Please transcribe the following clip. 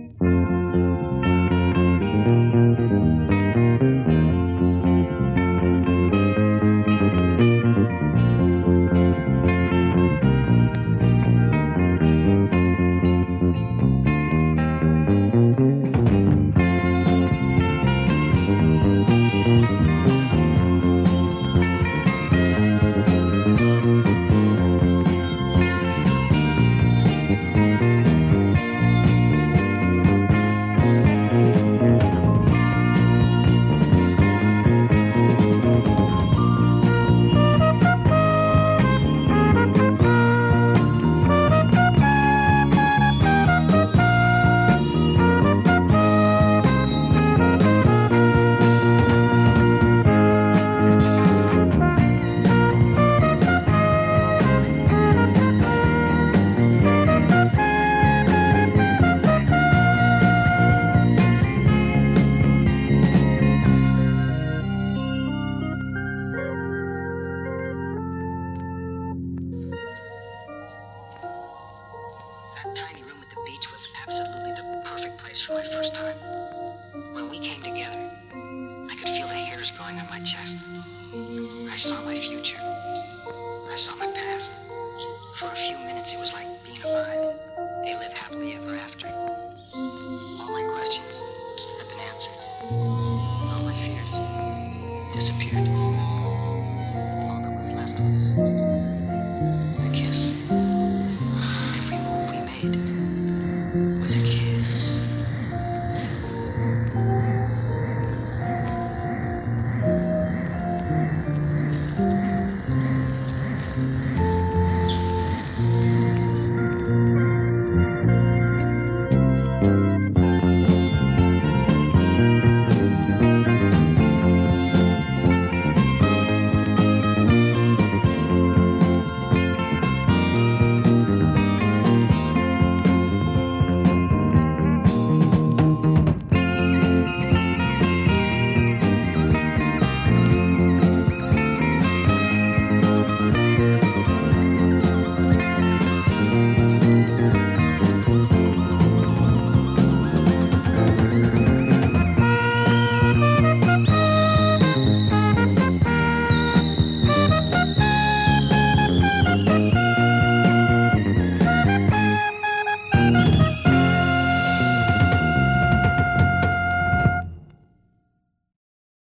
Tiny room at the beach was absolutely the perfect place for my first time. When we came together, I could feel the hairs growing on my chest. I saw my future. I saw my past. For a few minutes, it was like being alive.